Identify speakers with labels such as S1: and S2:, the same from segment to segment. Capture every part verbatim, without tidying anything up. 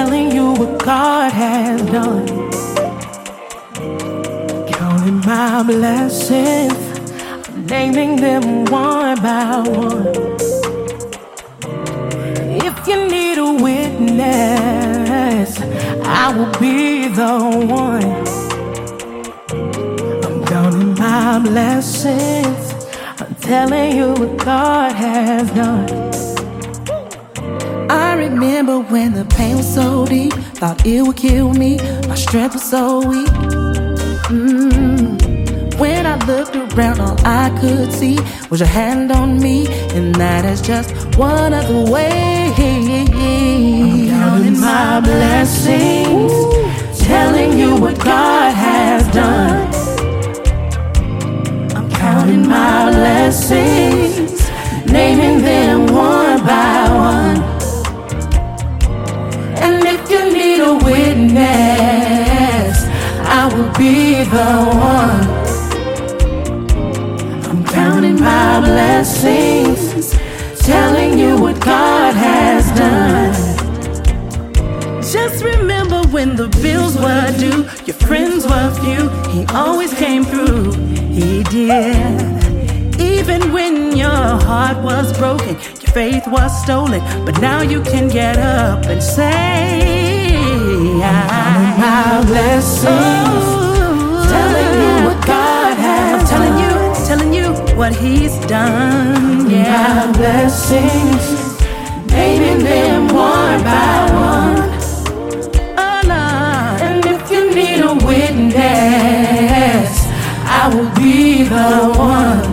S1: telling you what God has done. Counting my blessings, naming them one by one. If you need a witness, I will be the one. I'm counting my blessings, I'm telling you what God has done.
S2: I remember when the pain was so deep, thought it would kill me, my strength was so weak. Mm. When I looked around, all I could see was your hand on me, and that is just one of the ways.
S1: I'm counting my blessings, telling you what God has done. I'm counting my blessings, naming them one by one. And if you need a witness, I will be the one. I'm counting my blessings, telling you what God has done.
S2: Just remember when the bills were due, your friends were few, he always came through, he did. Even when your heart was broken, your faith was stolen, but now you can get up and say,
S1: I'm counting my blessings,
S2: oh,
S1: telling you what God has
S2: I'm telling
S1: done.
S2: you, telling you what he's done, yeah.
S1: My blessings, naming them one by one.
S2: Oh, Lord.
S1: And if you need a witness, I will be the one.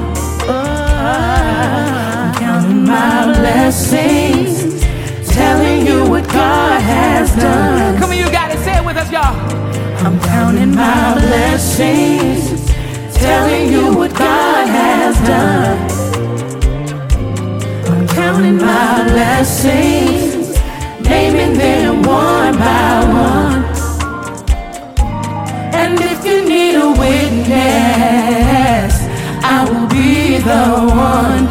S1: I'm counting my blessings, telling you what God has done.
S3: Come on, you got it. Say it with us, y'all.
S1: I'm counting my blessings, telling you what God has done. I'm counting my blessings, naming them one by one. And if you need a witness, I will be the one.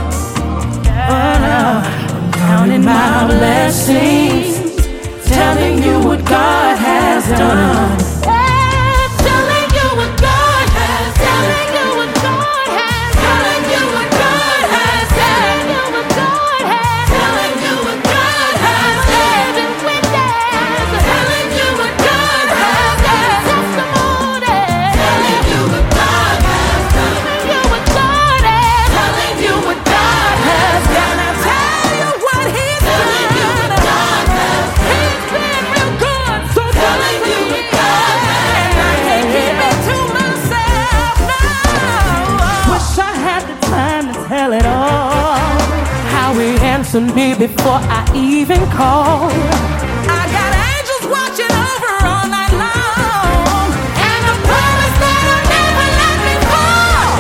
S1: I'm counting my blessings, telling you what God has done. Telling you what God has done. Telling you what God has done. Telling you what God has done. Telling you what God has done. Telling you what God has done. Testimony. Telling you what God has done. Telling you what God has done. Telling you what God has done. I tell you what He's done. He's been real good. So telling you what God has done. And I can't keep it to myself now.
S2: Wish I had the time to tell it all.
S1: How He answered me before I even called.
S2: I got angels watching over all night long, and a promise that I'll never let me fall.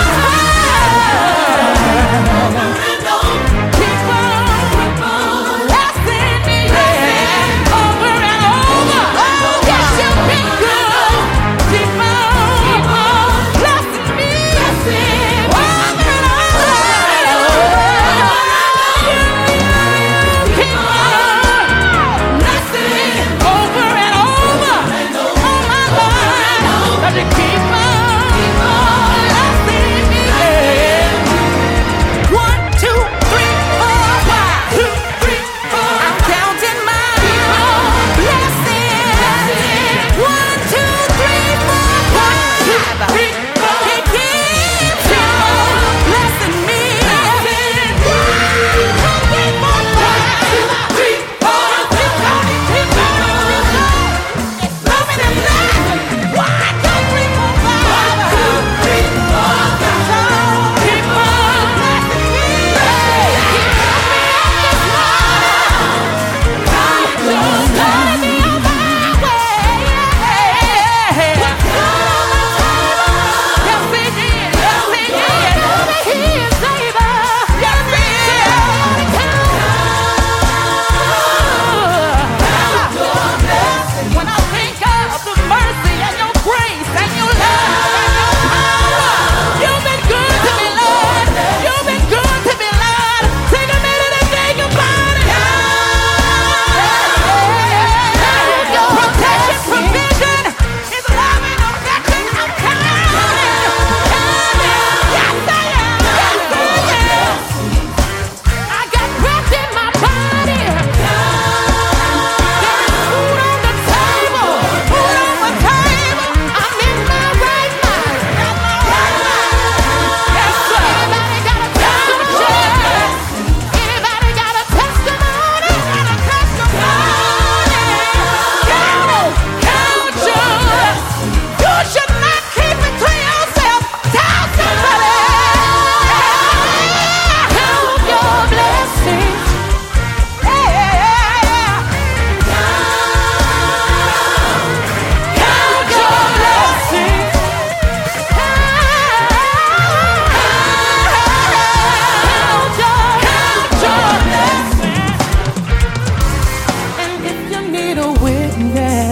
S2: Keep on blessing me over and over. Yes, you've been good. Keep on blessing me over and over. Keep on.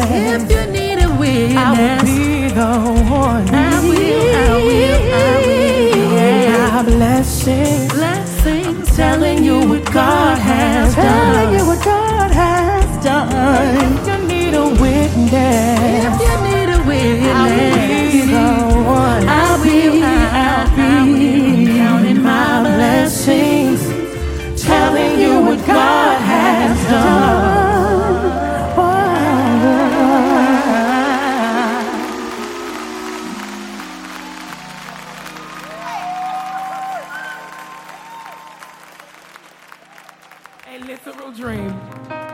S2: If you need a witness,
S1: I will be the one.
S2: I will, I will, I will. Yeah.
S1: My blessings,
S2: Blessings,
S1: telling you what God has done.
S2: telling you what God has done.
S1: If you need a witness,
S2: If you need a witness,
S1: I will be the one.
S2: I will, I will, counting my blessings,
S1: telling you what God has done. A literal dream.